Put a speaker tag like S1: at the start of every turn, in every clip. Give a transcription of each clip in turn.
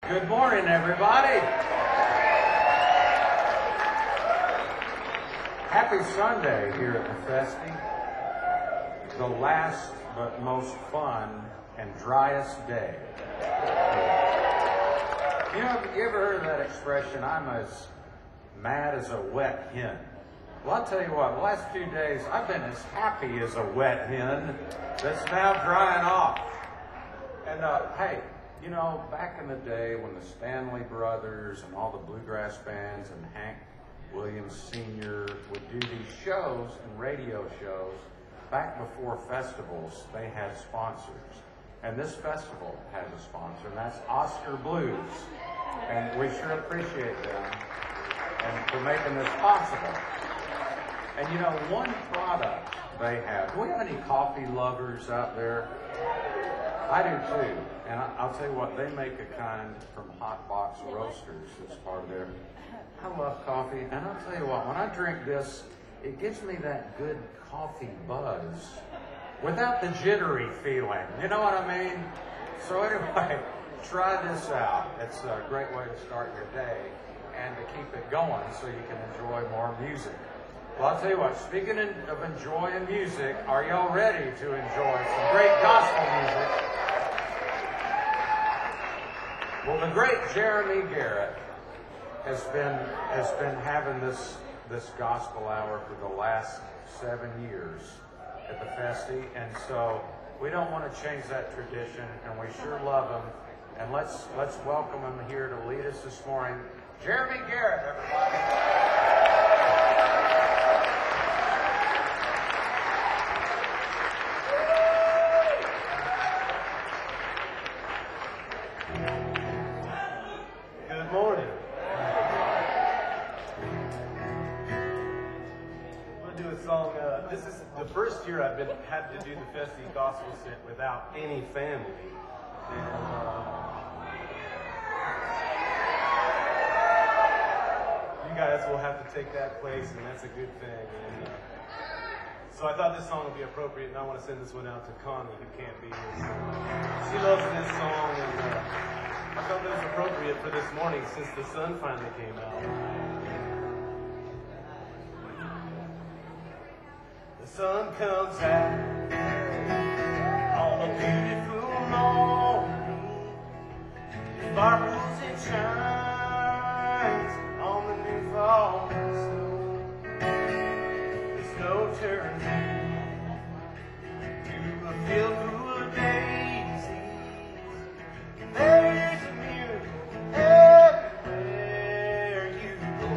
S1: Good morning, everybody. Happy Sunday here at the Festi. The last but most fun and driest day. You ever heard of that expression, I'm as mad as a wet hen? Well, I'll tell you what, the last few days, I've been as happy as a wet hen that's now drying off. And hey, you know, back in the day when the Stanley Brothers and all the bluegrass bands and Hank Williams Sr. would do these shows and radio shows, back before festivals, they had sponsors. And this festival has a sponsor, and that's Oscar Blues. And we sure appreciate them and for making this possible. And you know, one product they have, do we have any coffee lovers out there? I do too. And I'll tell you what, they make a kind from Hot Box Roasters that's part of their. I love coffee. And I'll tell you what, when I drink this, it gives me that good coffee buzz without the jittery feeling. You know what I mean? So anyway, try this out. It's a great way to start your day and to keep it going so you can enjoy more music. Well, I'll tell you what, speaking of enjoying music, are y'all ready to enjoy some great gospel music? Well, the great Jeremy Garrett has been having this gospel hour for the last 7 years at the Festi, and so we don't want to change that tradition, and we sure love him. And let's welcome him here to lead us this morning, Jeremy Garrett, everybody.
S2: This is the first year I've had to do the Festi Gospel Set without any family. And, you guys will have to take that place, and that's a good thing. And, so I thought this song would be appropriate, and I want to send this one out to Connie, who can't be here. So she loves this song, and I felt it was appropriate for this morning since the sun finally came out. The sun comes out on a beautiful morning. It sparkles and shines on the new fall snow. The snow turns to a field full of daisies. There is a miracle everywhere you go.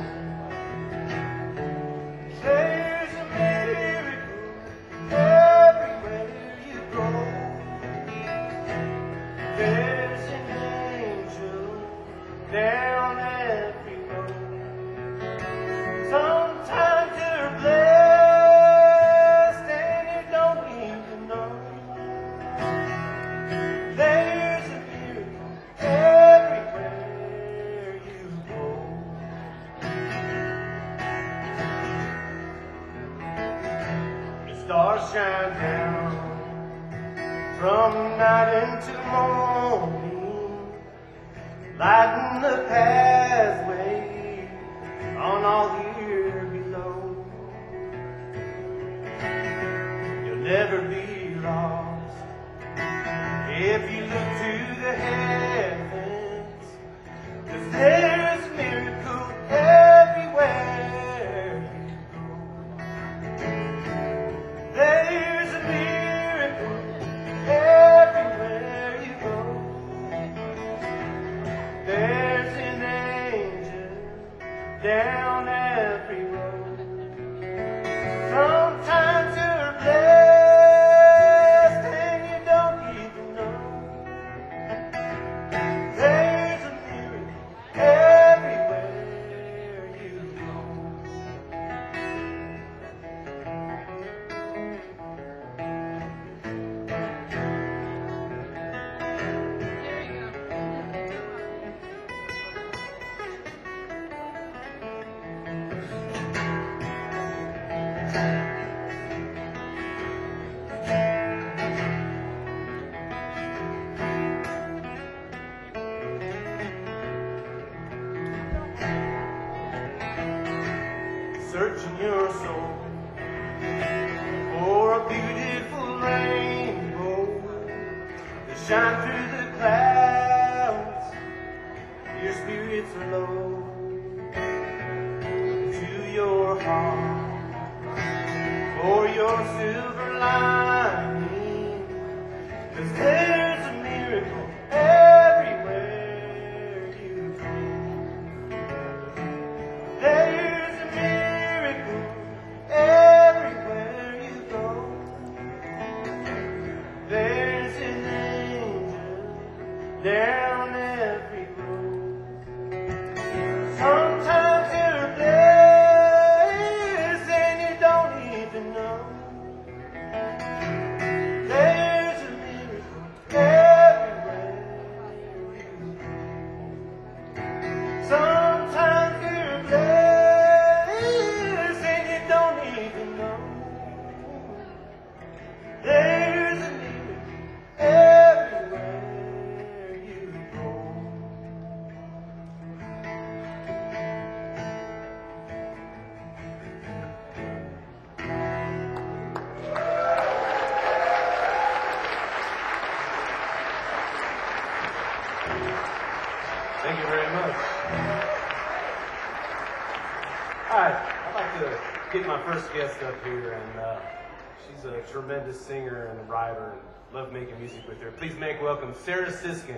S2: There's a miracle everywhere you go. There's an angel down every road. Sometimes you're blessed and you don't even know. There's a miracle everywhere you go. The stars shine down from night into morning, lighting the pathway on all here below. You'll never be lost if you look to the heavens, 'cause there's a miracle everywhere you go. There's a miracle everywhere you go. There's an angel down every road. Sometimes you're blessed and you don't even know. There's a miracle everywhere you go. searching your soul for a beautiful rainbow to shine through the clouds. Your spirits are low to your heart for your silver lining, 'cause there's a miracle everywhere you go. There's a miracle everywhere you go. There's an angel down every road. Sometimes you're blessed and you don't even know. There's a miracle everywhere you go. Sometimes you're blessed and you don't even know. There's a miracle everywhere you go. Thank you very much. All right, I'd like to get my first guest up here, and she's a tremendous singer and a writer, and love making music with her. Please make welcome Sarah Siskin.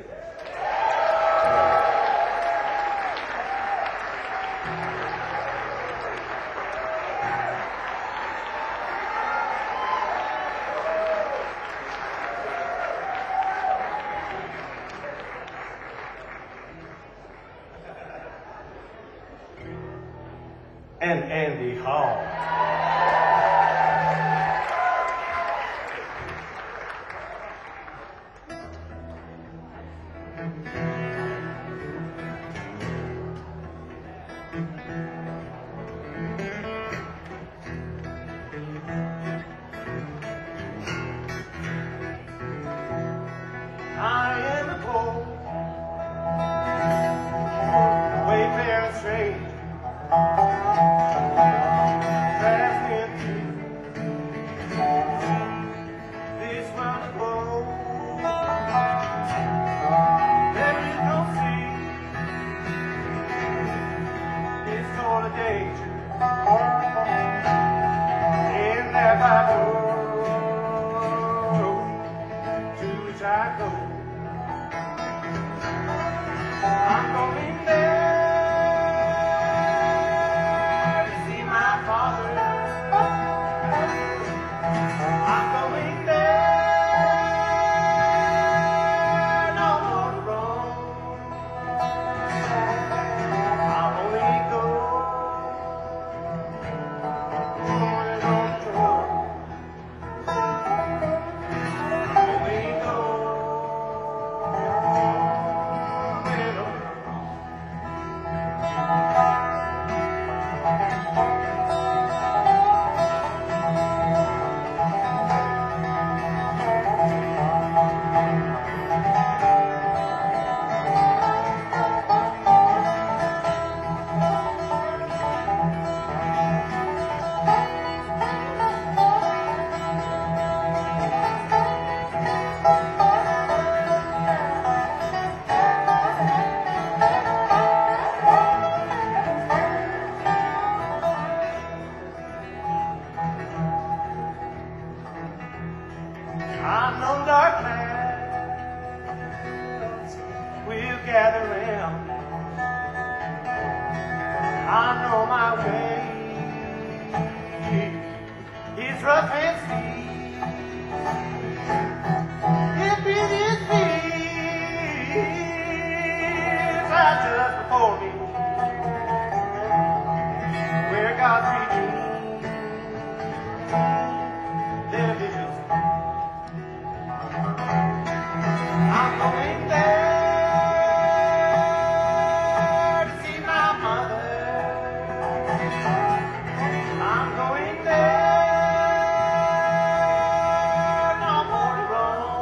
S2: And Andy Hall. I am the poor, wayfaring stranger. I'm going there to see my father. I'm going there, no more to roam. I'll only go on and on the road. I'll only go on and on. I know dark clouds will gather round. I know my way is rough and steep. If it is peace are just before me, where God's redeemed their visions. I'm going there to see my mother. I'm going there, no more to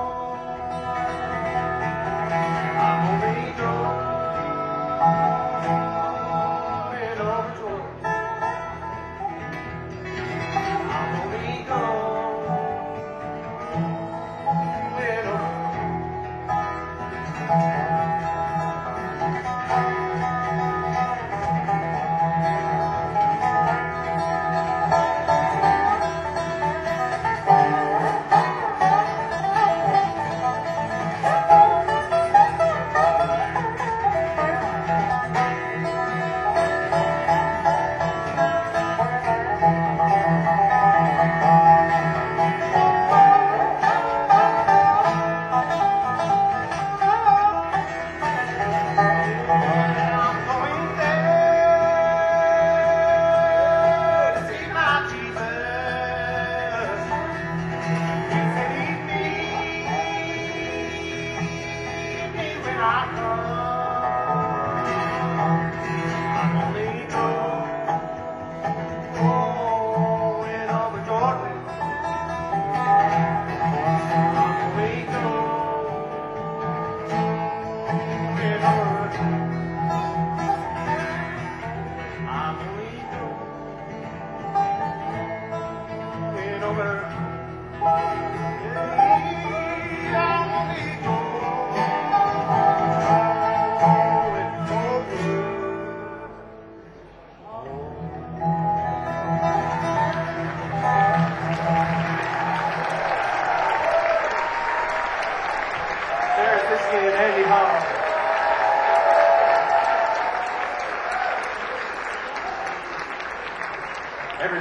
S2: roam. I'm only going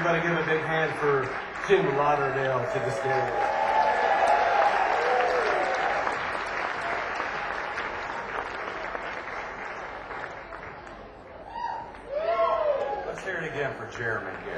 S2: Everybody give a big hand for Jim Lauderdale to the stage.
S1: Let's hear it again for Jeremy here.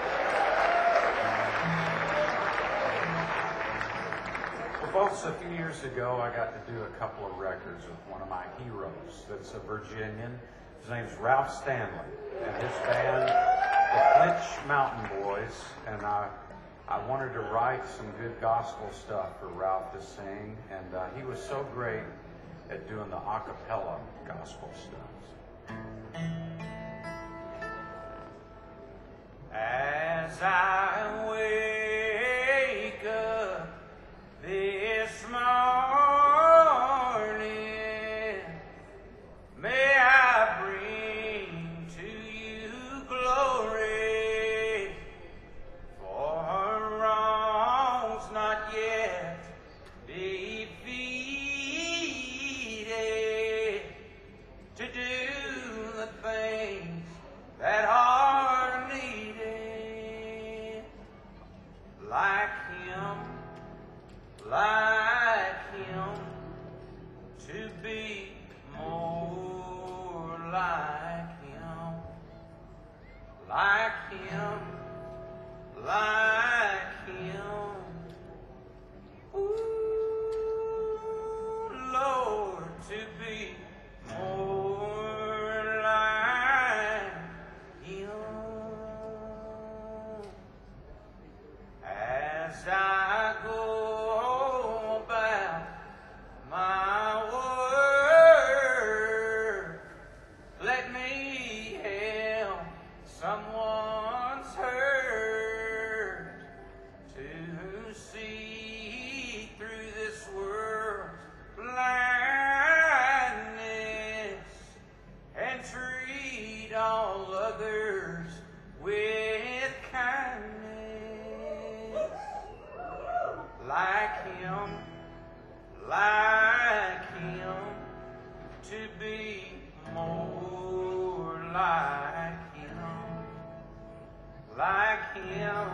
S1: Well, folks, a few years ago, I got to do a couple of records with one of my heroes that's a Virginian. His name's Ralph Stanley, and his band, the Clinch Mountain Boys, and I wanted to write some good gospel stuff for Ralph to sing, and he was so great at doing the a cappella gospel stuff. As I wake up this morning, may I bring to you glory, for wrongs not yet defeated, to do the things that are needed, like him, to be more like him, like him, like him. Ooh, Lord, to be more like him. As I go about my work, let me help someone's hurt, to see through this world's blindness and treat all others with kindness, like him, to be more like him, like him,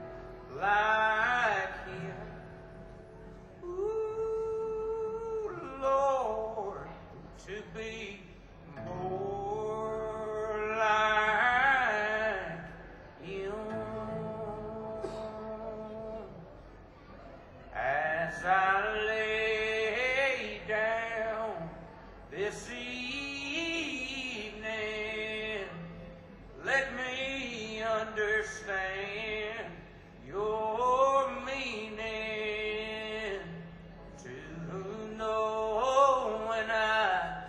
S1: like him. Ooh, Lord, to be more like him. As I lay down this evening, let me understand your meaning, to know when I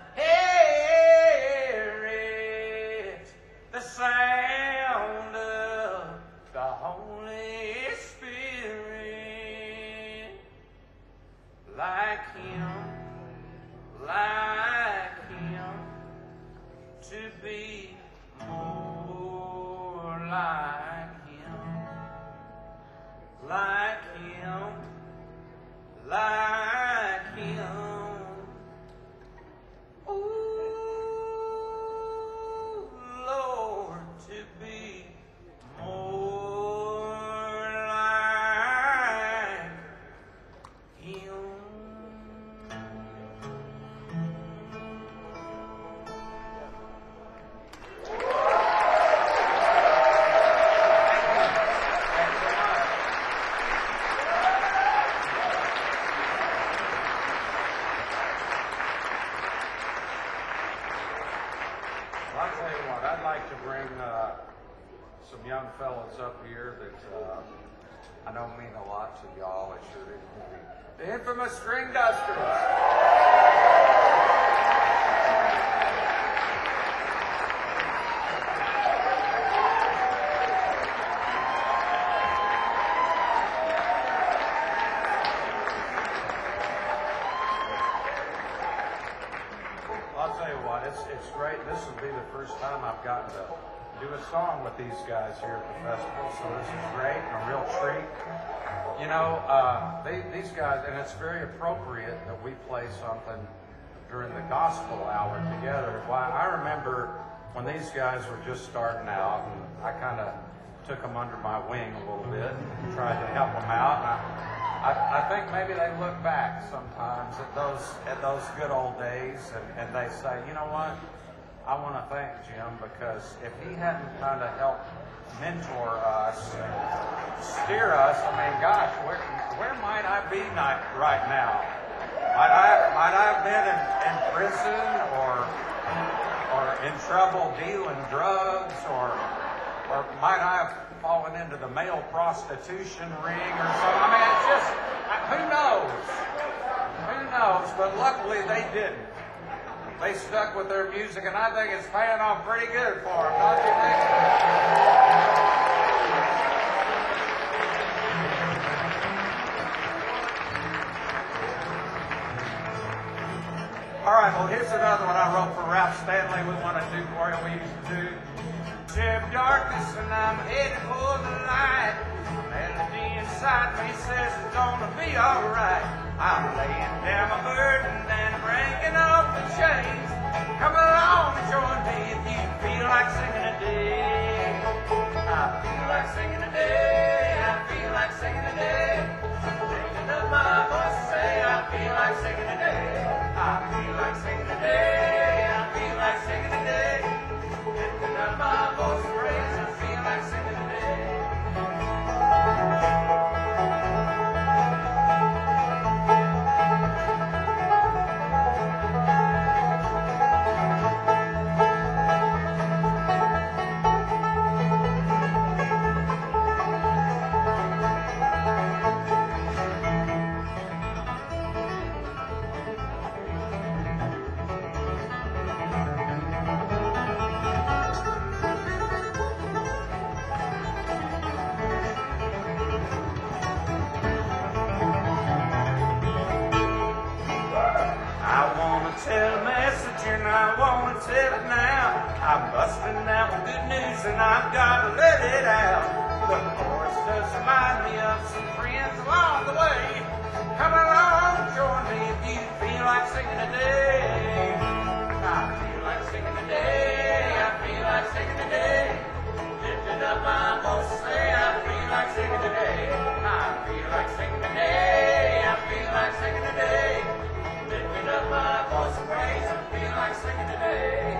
S1: hear it, the sound of the Holy Spirit, like him, to be more like him, like him, like him. Ooh, Lord, to be more like him. I'll tell you what, I'd like to bring some young fellas up here that I know mean a lot to y'all. They sure do to me. The infamous String Dusters. I'll tell you what, it's great. This will be the first time I've gotten to do a song with these guys here at the festival, so this is great and a real treat. You know, these guys, and it's very appropriate that we play something during the gospel hour together. Why, I remember when these guys were just starting out, and I kind of took them under my wing a little bit and tried to help them out. And I think maybe they look back sometimes at those good old days and they say, you know what? I want to thank Jim because if he hadn't kind of helped mentor us, steer us, I mean, gosh, where might I be right now? Might I have been in prison or in trouble dealing drugs or might I have fallen into the male prostitution ring or something? I mean, it's just, who knows? Who knows? But luckily they didn't. They stuck with their music, and I think it's paying off pretty good for them, don't you think? All right, well, here's another one I wrote for Ralph Stanley we want to do for you. We used to do Sheriff Darkness, and I'm headed for the light. Melody inside me says it's gonna be alright. I'm laying down my burden and breaking off the chains. Come along and join me if you feel like singing today. I feel like singing today. I feel like singing today. Lifting up my voice, say I feel like singing today. I feel like singing today. I feel like singing today. Lifting up my voice, praise. I feel like singing today. I'm busting out with good news and I've got to let it out. The chorus does remind me of some friends along the way. Come along, join me if you feel like singing today. I feel like singing today. I feel like singing today. Lifting up my voice, say I feel like singing today. I feel like singing today. I feel like singing today. Lifting up my voice and praise. I feel like singing today.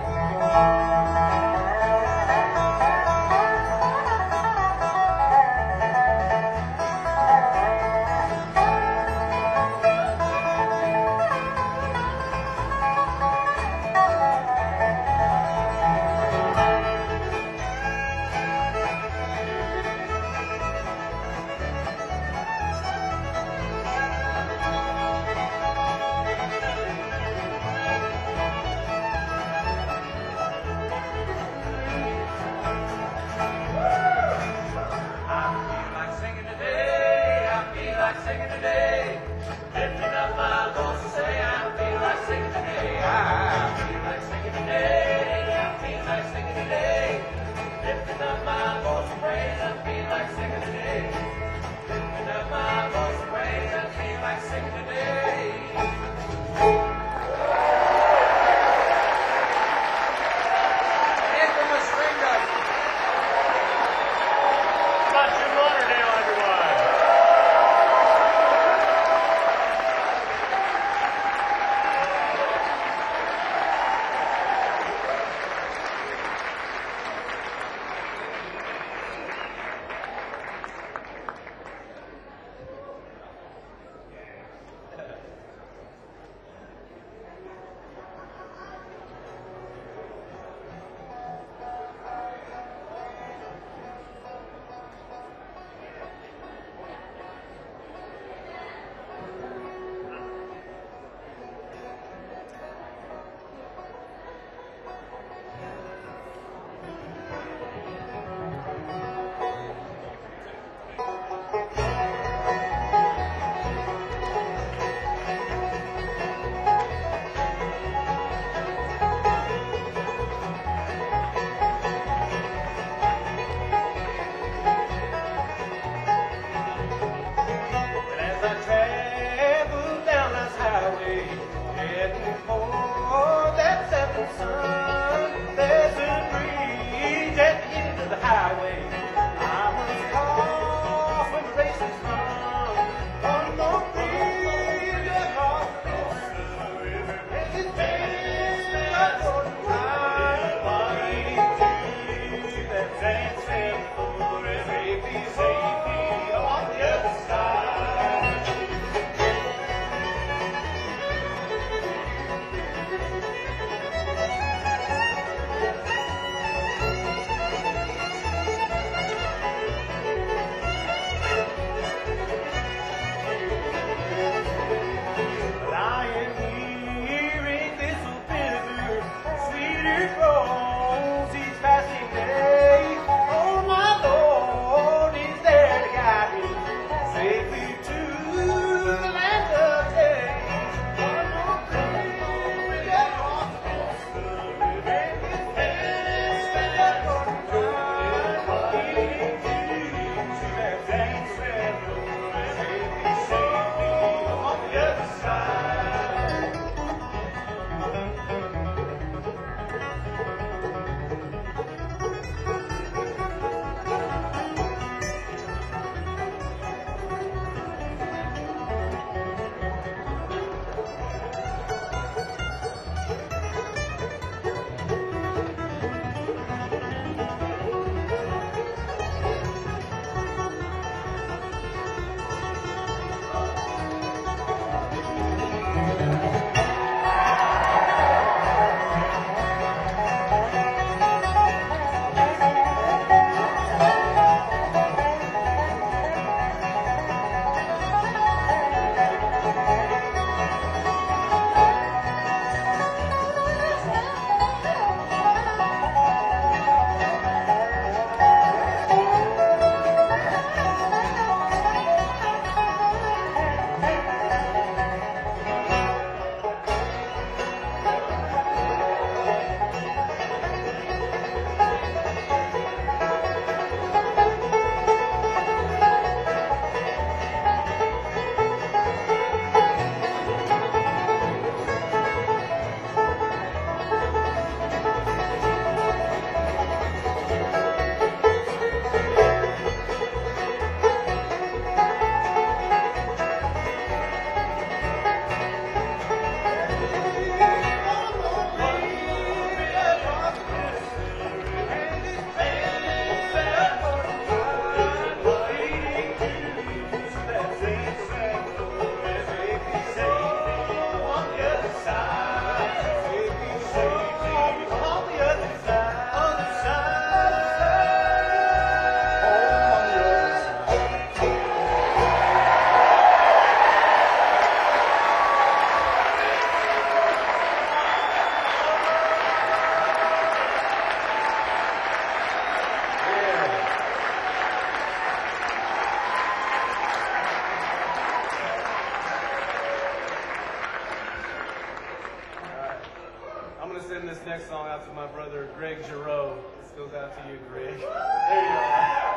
S2: next song out to my brother Greg Giroux. This goes out to you, Greg. There you are.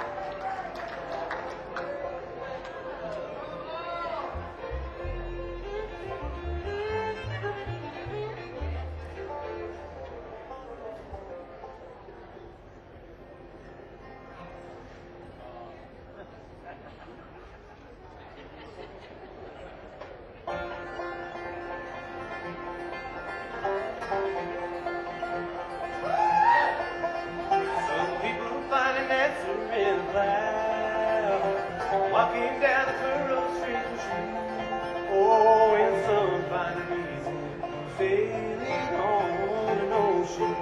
S2: Walking down the furrowed street with you. Oh, and some find a reason sailing on an ocean.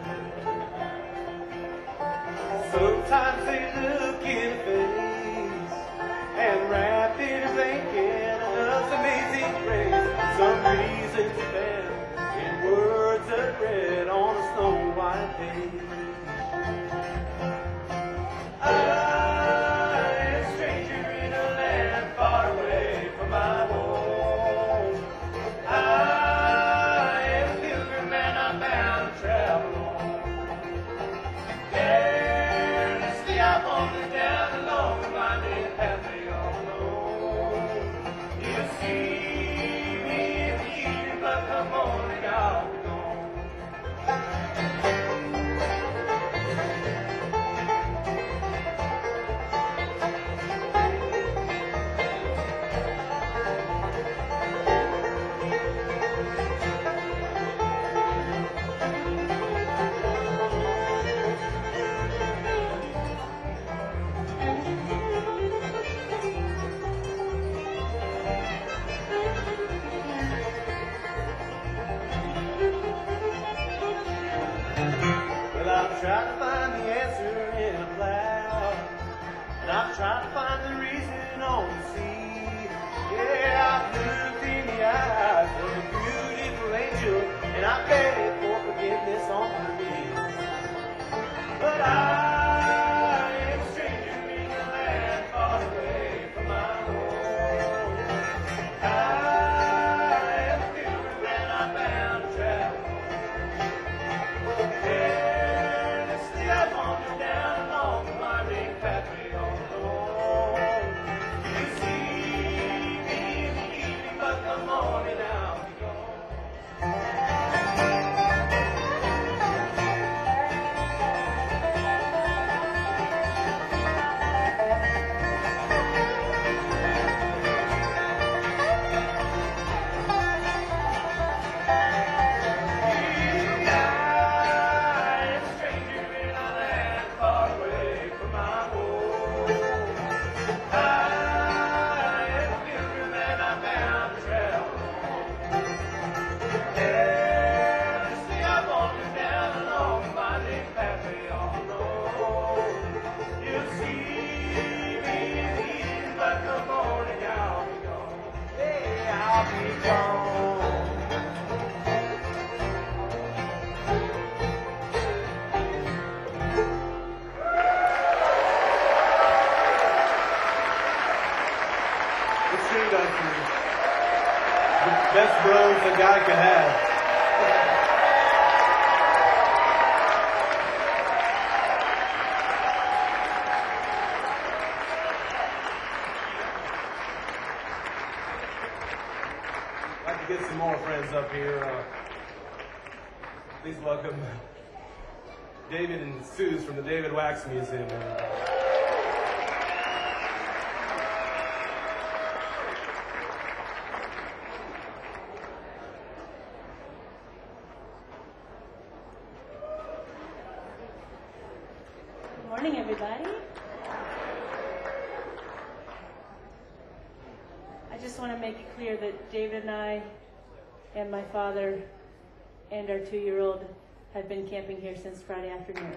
S2: Sometimes they look in the face and wrap in a blanket of amazing grace. Some reasons found in words that read on a snow white page. I've tried to find the answer in a cloud, and I've tried to find the reason on the sea. Yeah, I've looked in the eyes of a beautiful angel, and I begged for forgiveness on my knees. But I am a stranger in a land far away from my home. I am a pilgrim and I'm bound to travel. Best bros a guy could have. I'd like to get some more friends up here. Please welcome David and Suze from the David Wax Museum.
S3: Good morning, everybody. I just want to make it clear that David and I and my father and our 2-year-old have been camping here since Friday afternoon.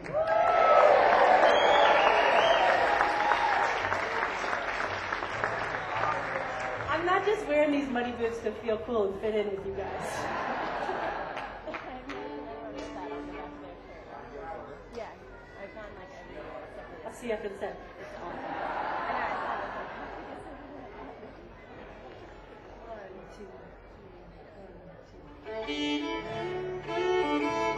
S3: I'm not just wearing these muddy boots to feel cool and fit in with you guys. I'll see you after the set. One, two, 3, 1, 2.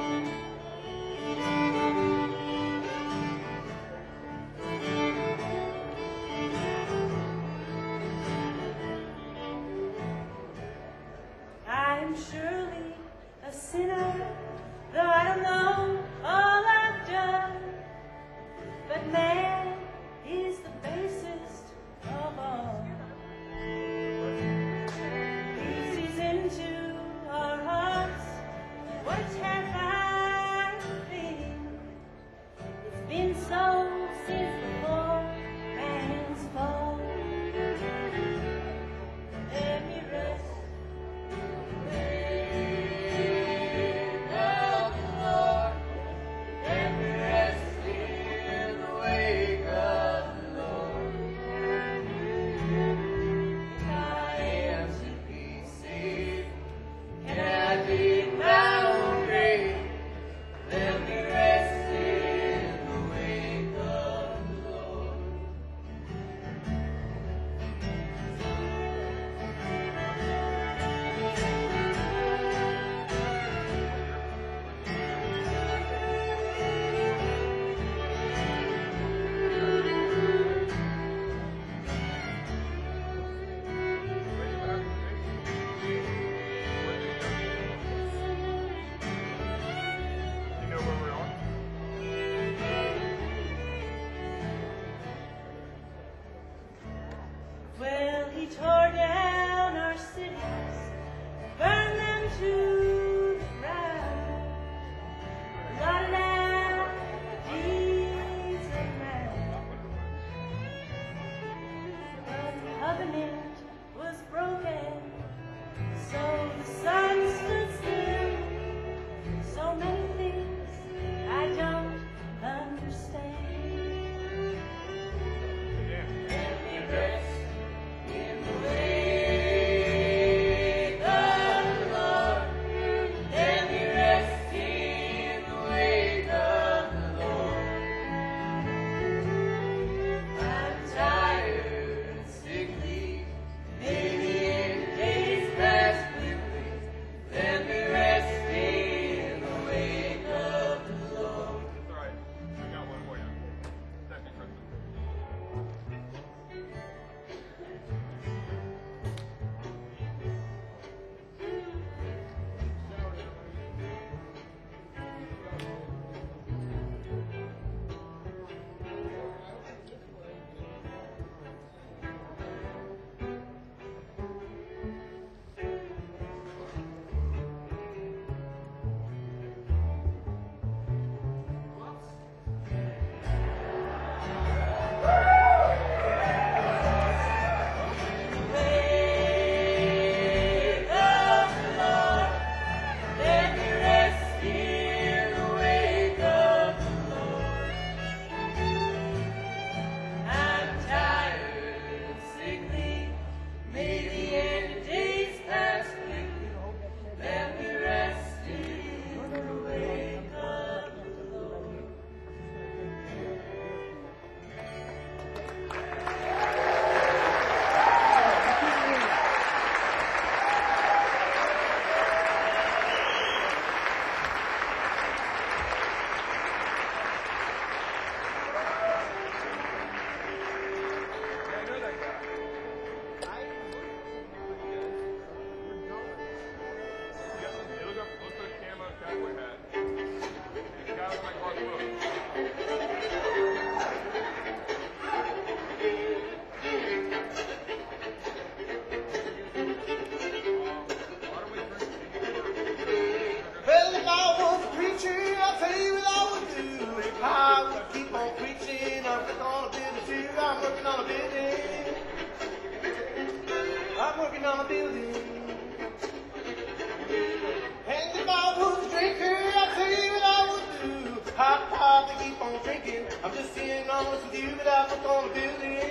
S2: on drinking. I'm just being honest with you, but I work on a building.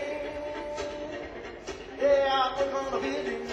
S2: Yeah, I work on a building.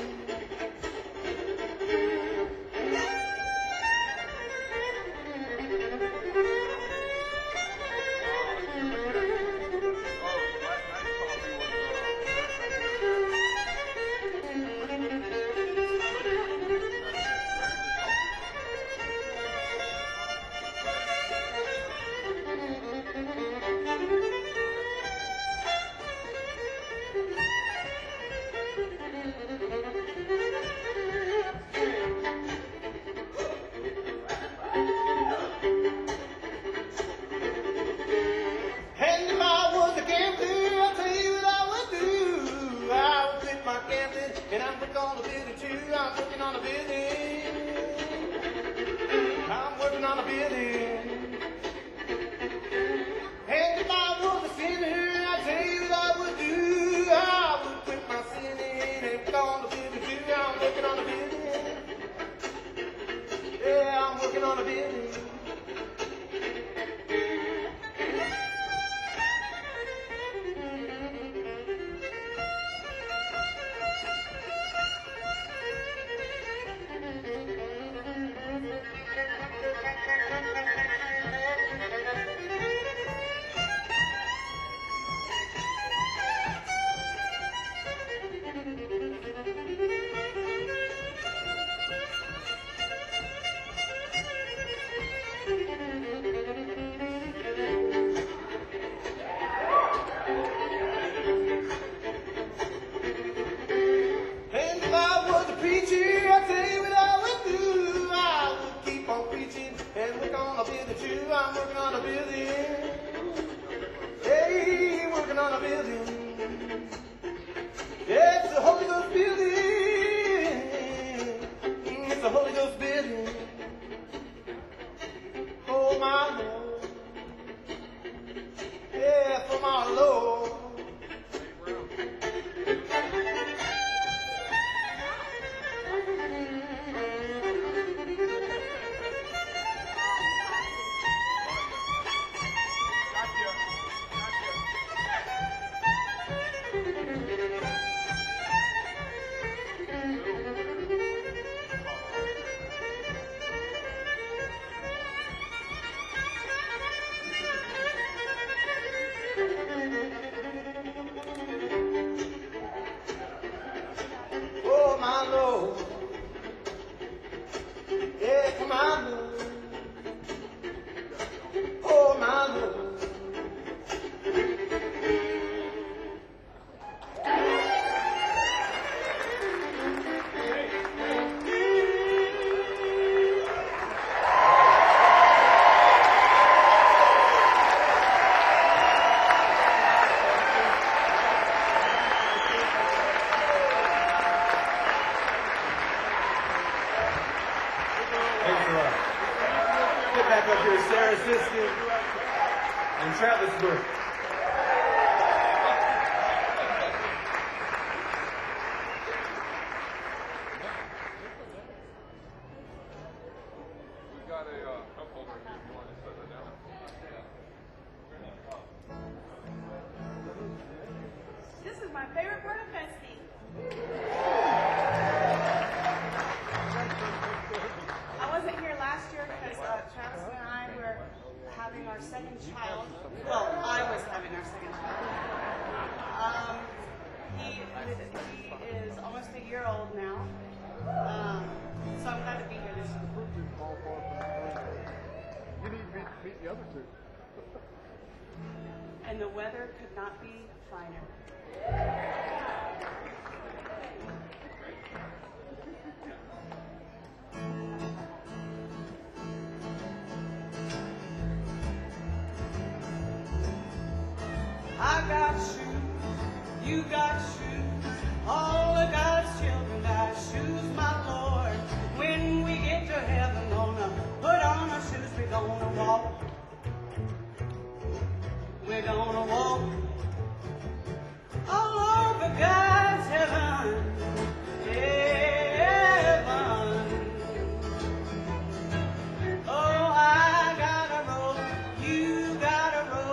S2: And if I was a gambler, I'll tell you what I would do. I would quit my gambling, and I'm working on a building too. I'm working on a building. I'm working on a building. And if I was a sinner, I'll tell you what I would do. I would quit my sinning and work on a building too. I'm working on a building. Yeah, I'm working on a building. And if I was a preacher, I'll tell you what I would do. I would keep on preaching and work on a building too. I'm working on a building. Hey, working on a building. Yeah, it's a Holy Ghost building. It's a Holy Ghost building. Oh, my Lord. Yeah, for my Lord. Oh, my Lord. Yeah, come on, Lord. Oh, my Lord. Thanks a lot. Get back up here, Sarah Siskey and Travis Burke.
S4: We got a cup holder here if you want to set it down.
S5: This is my favorite part of festing. I wasn't here last year because Travis and I were having our second child. Well, I was having our second child. He is almost a year old now. So I'm glad to be here this year.
S4: You need to meet the other two.
S5: And the weather could not be finer. I got shoes, you got shoes, all of God's children got shoes, my Lord. When we get to heaven, gonna put on our shoes, we're gonna walk. We're gonna walk all over God's heaven, heaven. Oh, I got a robe, you got a robe.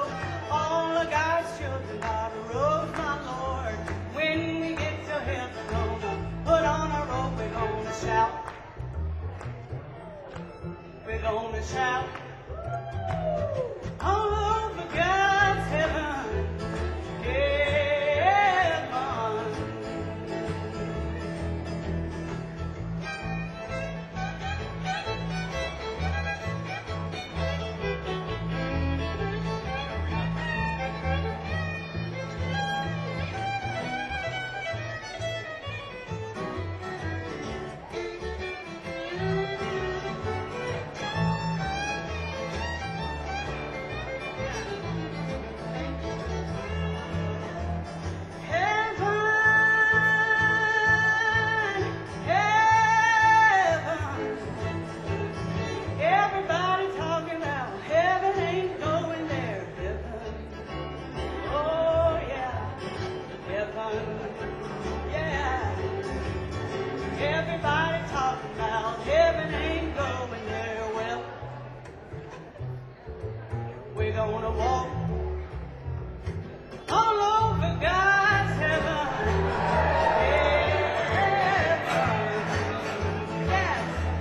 S5: gonna walk all over God's heaven. Yes.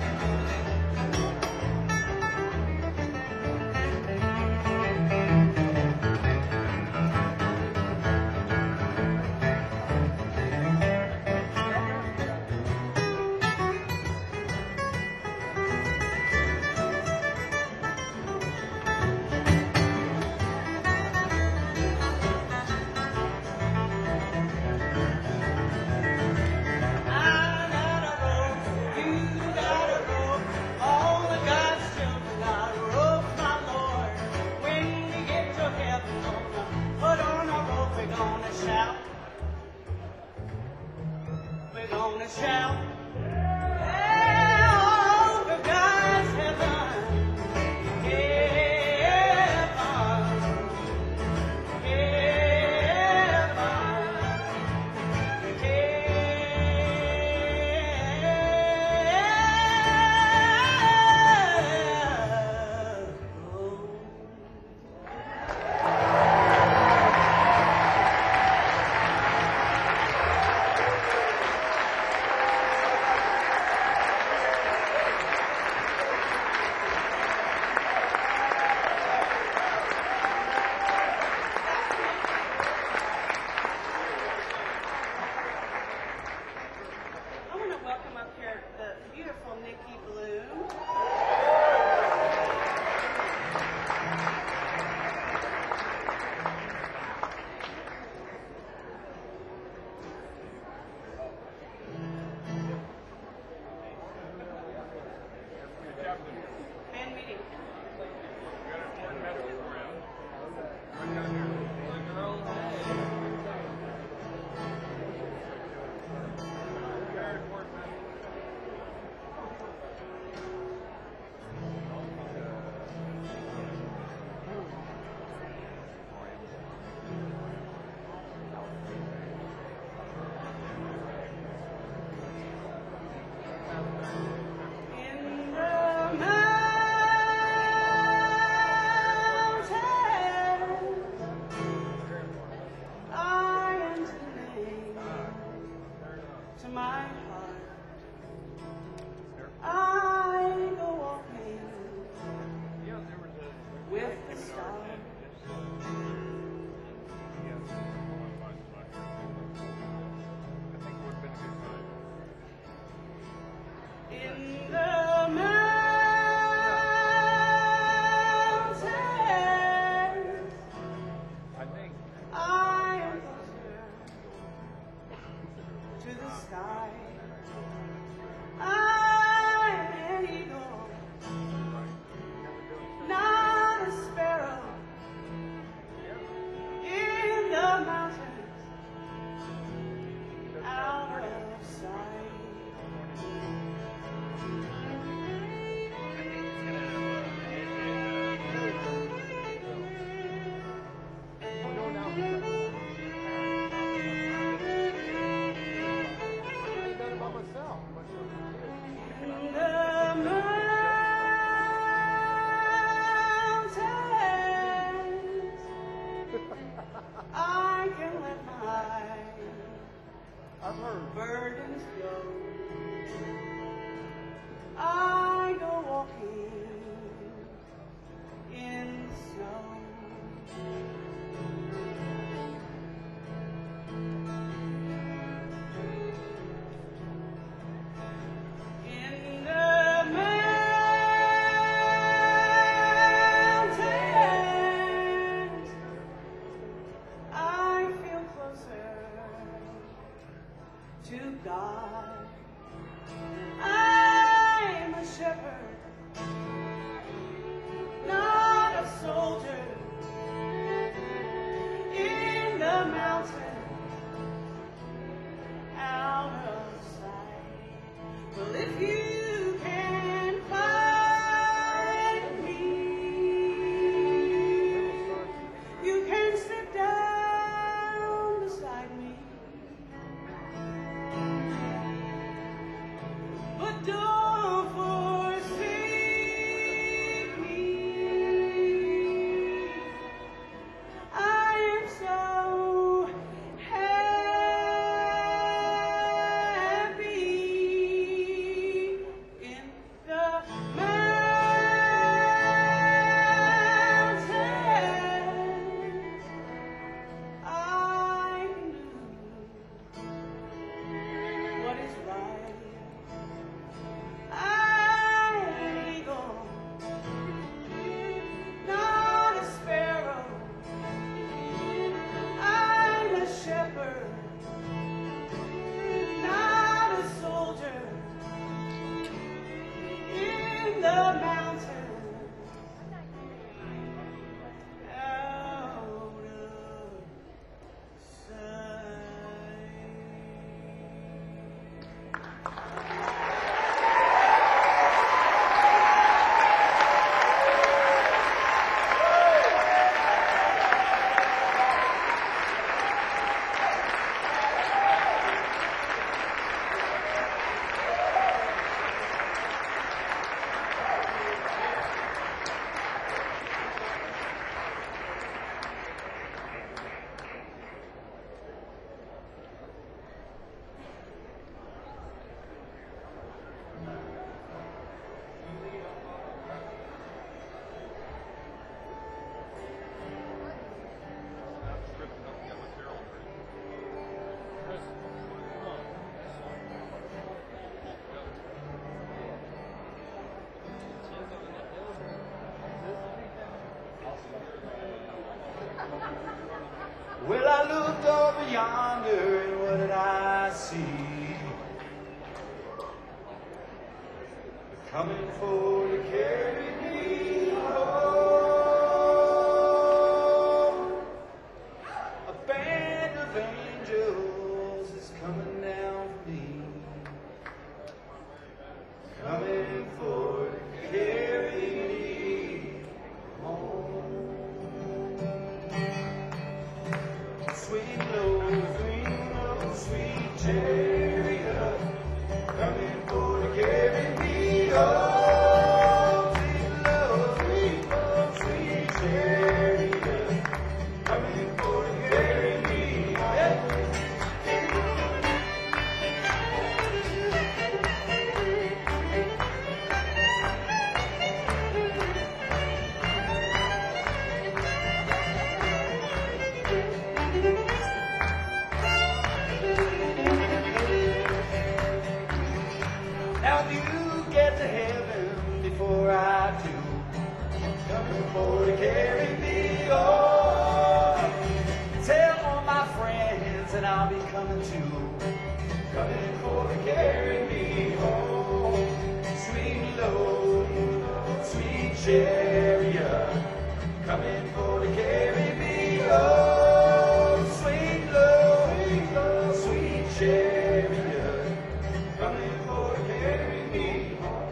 S5: I got a rope, you got a rope, all of God's children got a rope, my Lord. When we get to heaven, gonna put on a rope, we're gonna shout. We're gonna shout. Yeah, all over God's heaven. Heaven. I want to welcome up here the beautiful Nikki Bloom. Band meeting. In the mountains, I am listening to my heart. I go walking with the stars. In the mountains, I am closer to the sky. I'm an eagle, not a sparrow.
S6: looked over yonder and what did I see? They're coming for to carry me home. A band of angels is coming down for me. Coming for to carry me home. Swing low, sweet chariot, coming for to carry me home. Swing low, sweet chariot, coming for to carry me home. Now if you get to heaven before I do, coming for to carry me home. Tell all my friends that I'll be coming too, coming for to carry me home. Sweet low, sweet chariot, coming for to carry me home. Sweet low, sweet chariot, coming for to carry me home.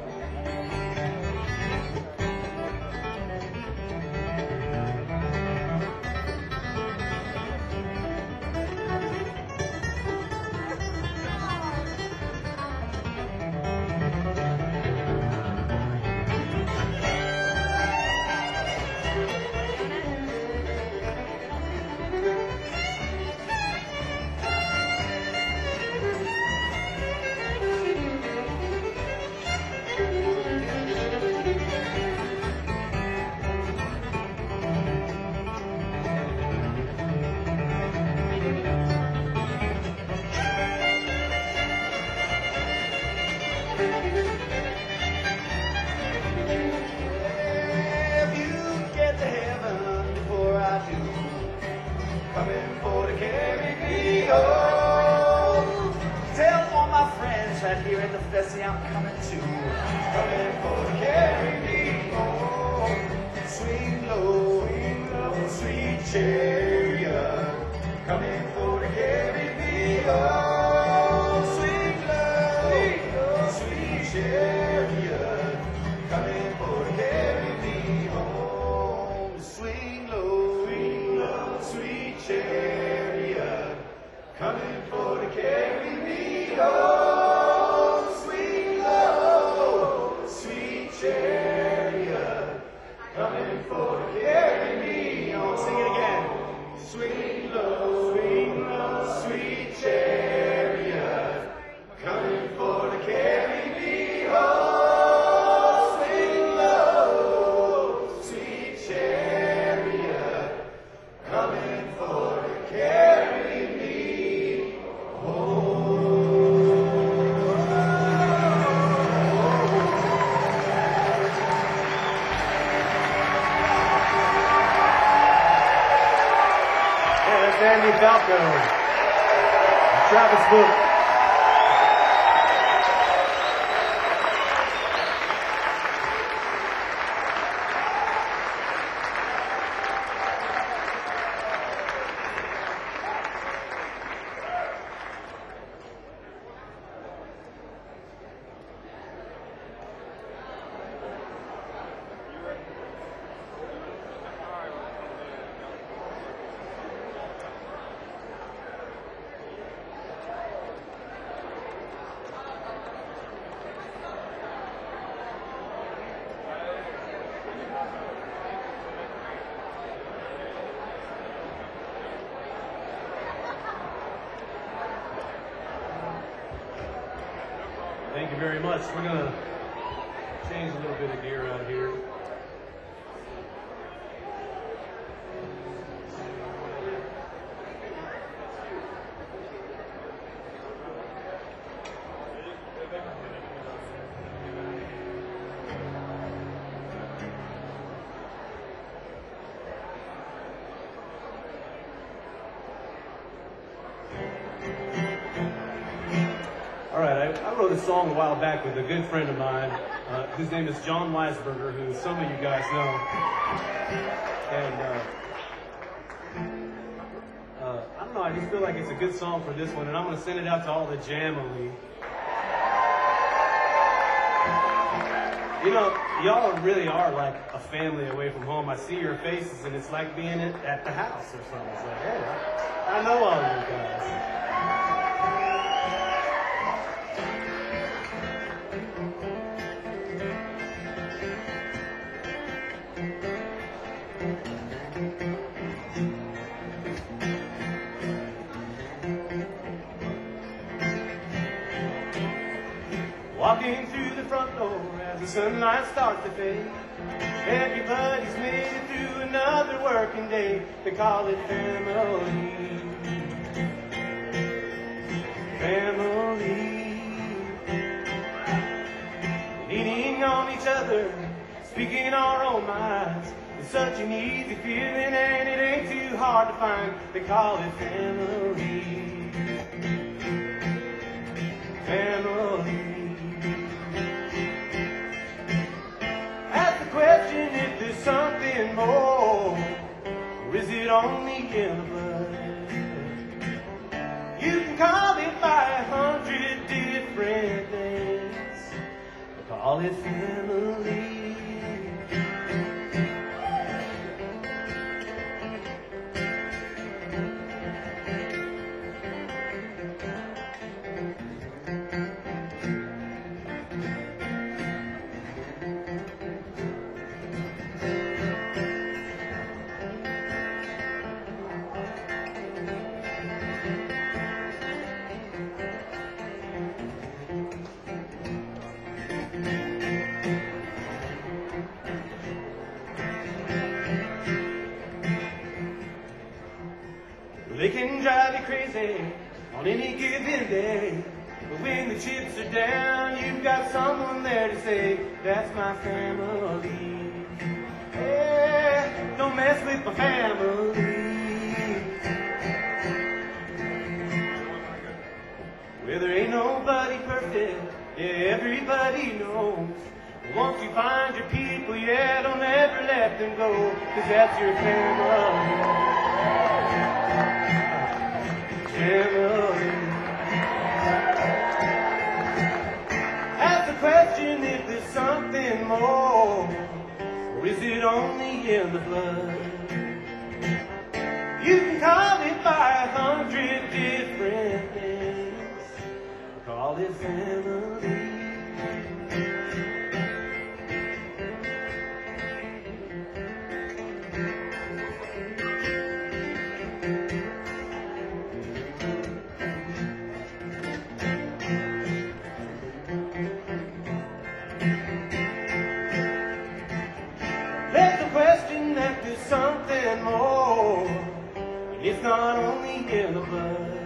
S6: If you get to heaven before I do, coming for to carry me home. Tell all my friends right here at the Fessy I'm coming too, coming for to carry me home. Sweet low, sweet chariot, coming for to carry me home. Sweet low, sweet chariot, coming for to carry me home. Swing low, sweet chariot, coming for to carry me home. Swing low, sweet chariot, coming for to carry me home. Sing it again. Swing low, sweet chariot, coming for to carry me home. Swing low, sweet chariot, coming for to carry me
S2: Andy Falco, Travis Book. Thank you very much. We're going to change a little bit of gear out here. I wrote a song a while back with a good friend of mine, whose name is John Weisberger, who some of you guys know. And I don't know, I just feel like it's a good song for this one, and I'm going to send it out to all the Jamily. You know, y'all really are like a family away from home. I see your faces, and it's like being at the house or something. It's like, hey, I know all you guys. Walking through the front door as the sunlight starts to fade. Everybody's made it through another working day. They call it family. Family. Leaning on each other, speaking our own minds. It's such an easy feeling and it ain't too hard to find. They call it family. Family. Question if there's something more, or is it only in the blood? You can call it by 100 different names, call it family. They can drive you crazy on any given day, but when the chips are down, you've got someone there to say, that's my family. Yeah, don't mess with my family. Well, there ain't nobody perfect, yeah, everybody knows. Once you find your people, yeah, don't ever let them go, 'cause that's your family. Family. Ask the question if there's something more, or is it only in the blood? You can call it by 100 different names, call it family. Something more, and it's not only in the blood.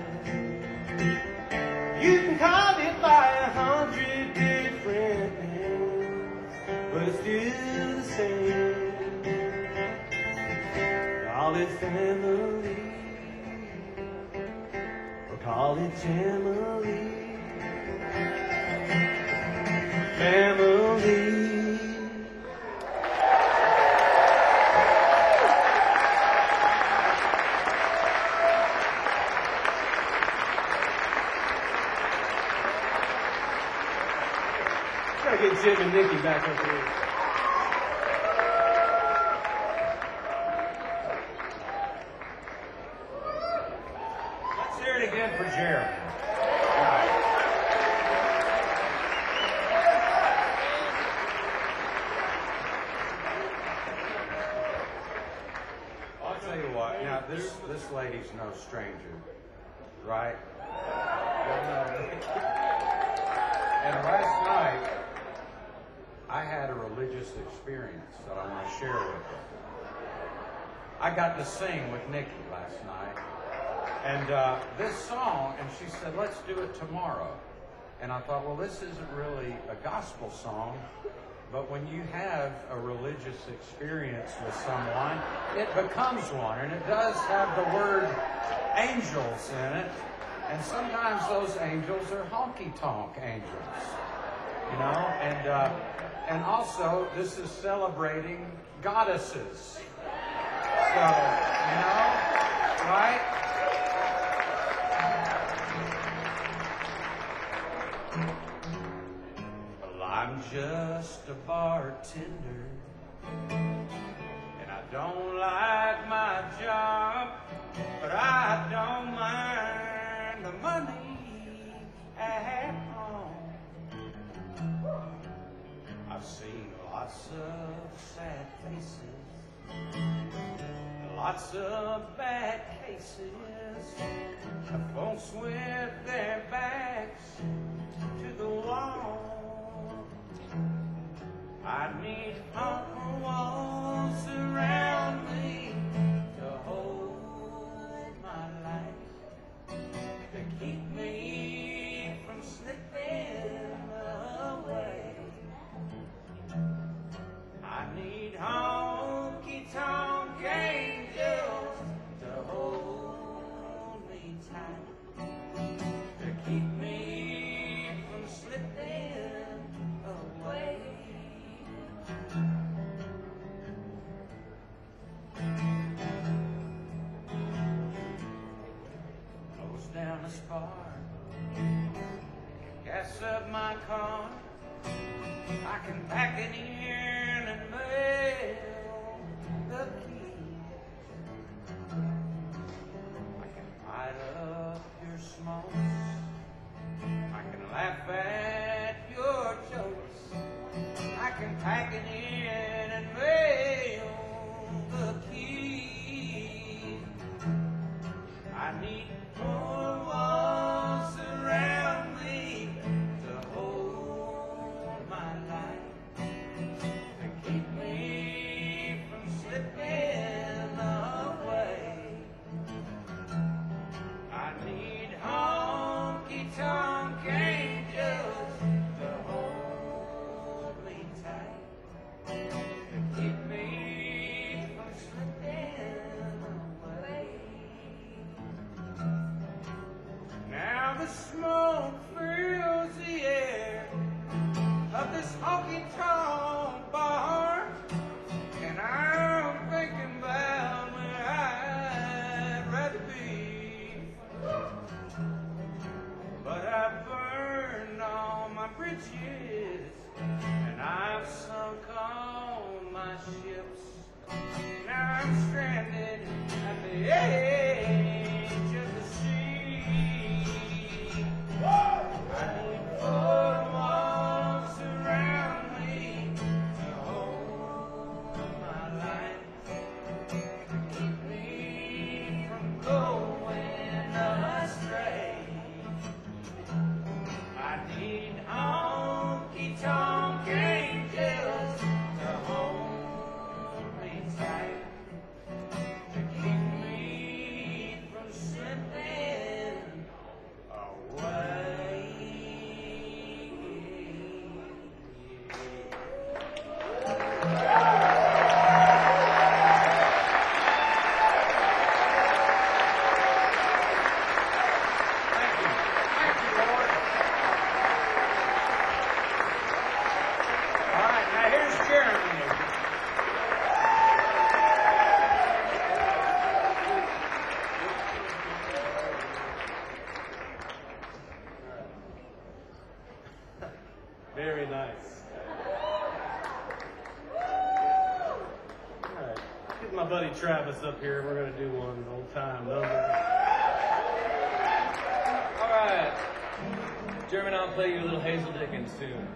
S2: You can call it by 100 different names, but it's still the same. Call it family, or call it Jamily. Family. Get Jim and Nikki back up here.
S1: Let's hear it again for Jeremy. I'll tell you what, now this lady's no stranger, right? And last night, I had a religious experience that I want to share with you. I got to sing with Nikki last night, and this song, and she said, let's do it tomorrow. And I thought, well, this isn't really a gospel song, but when you have a religious experience with someone, it becomes one, and it does have the word angels in it. And sometimes those angels are honky-tonk angels, you know? And also, this is celebrating goddesses. So, you know, right? Well, I'm just a bartender, and I don't like my job, but I don't mind the money at home. I've seen lots of sad faces, lots of bad cases, the folks with their backs to the wall. I need four walls around me to hold my life, to keep me from slipping away. I need honky-tonk angels to hold me tight, to keep me from slipping away. Close down the spark, gas up my car. I can pack it in and mail the keys. I can light up your smokes. I can laugh at your jokes. I can pack it in and mail the keys. I need more walls around me to hold my life, to keep me from slipping away. I need honky-tonk angels to hold me tight, to keep me from slipping away. Now the smoke fills the air of this honky-tonk bar, and I'm thinking about where I'd rather be. But I've burned all my bridges, and I've sunk all my ships. Now I'm stranded at the edge of the sea. I need four walls around me to hold my life, to keep me from going astray. I need honky-tonk angels to hold me tight, to keep me from slipping away. Thank you. Thank you, Lord. All right, now here's Jeremy.
S2: Very nice. All right, get my buddy Travis up here. We're gonna do one old time number.
S7: All right. German, I'll play you a little Hazel Dickens tune.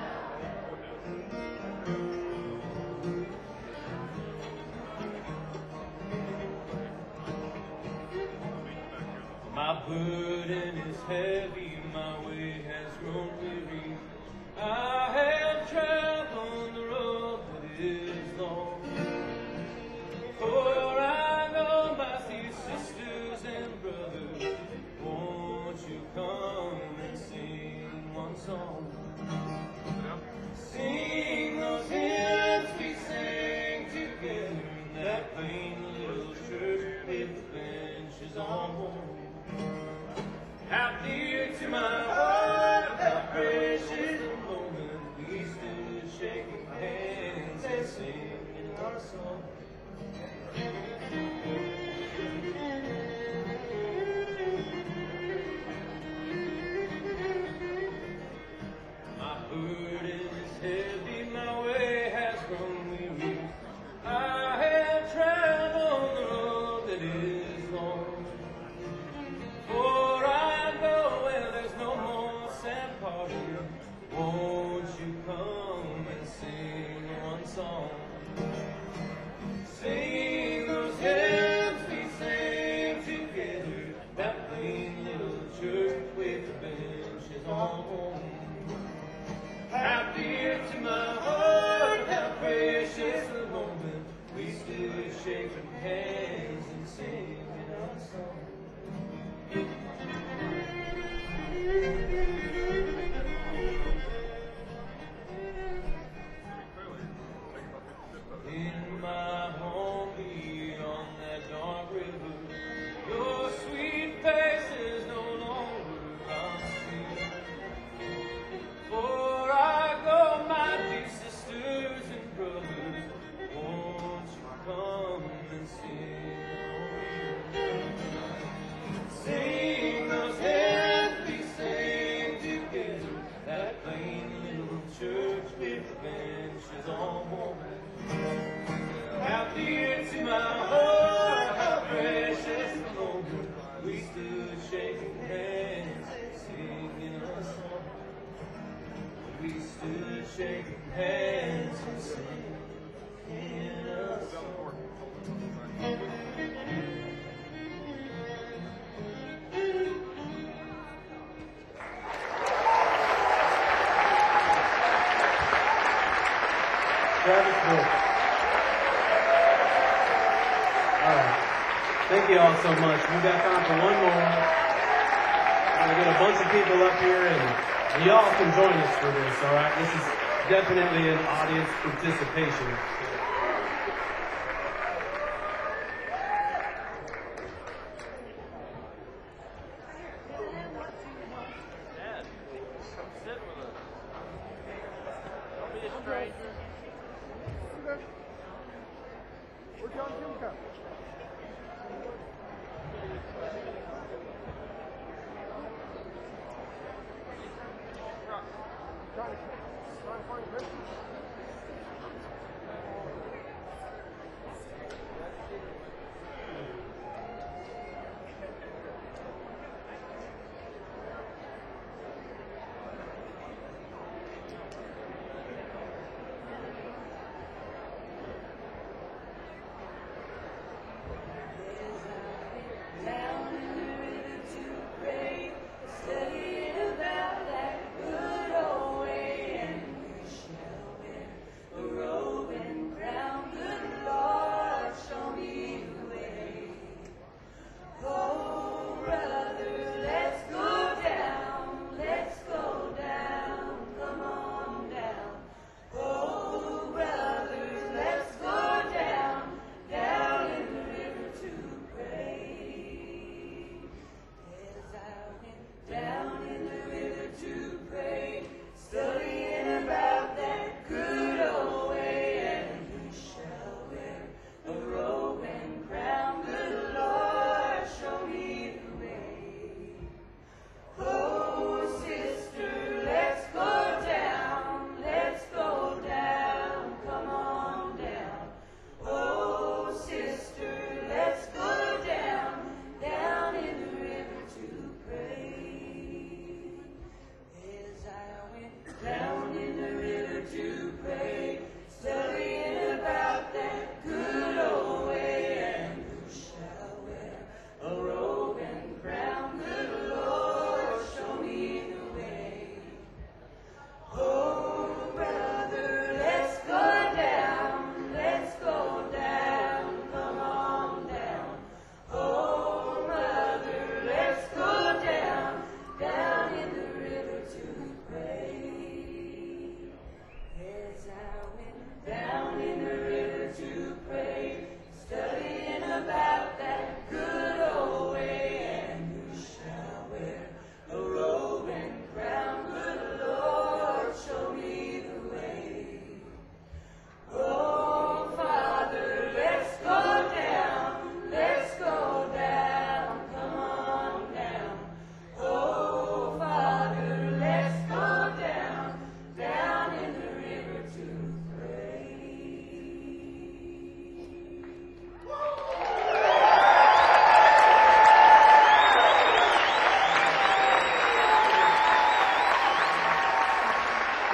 S7: My burden is heavy, my way has grown weary. I have traveled the road that is long. For I know my dear sisters and brothers, won't you come and sing one song? Sing those hymns we sang together in that plain little church with the benches on one. to my heart, how precious the moment we stood shaking hands and singing our song. My burden is heavy, my way has grown weary. I have traveled the road that is long. For I go where there's no more sad parting. Won't you come and sing one song? Sing those hymns we sang together, that plain little church with the benches all home. How dear to my heart, how precious the moment we stood shaking hands and singing our song. In my home beyond that dark river, your sweet face is no longer I'll see. For I go, my dear sisters and brothers, won't you come and sing? Sing those hymns we sang together, that plain little church with the benches all warm. How dear to my heart, how precious the moment we stood shaking hands, singing a song. We stood shaking hands and singing a song.
S2: Travis Brooks. All right. Thank you all so much. We got time for one more. We're going to get a bunch of people up here, and y'all can join us for this, all right? This is definitely an audience participation.
S4: Where'd John Kim come? Trying to find Christmas.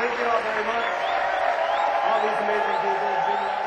S2: thank you all very much. All these amazing people, Jim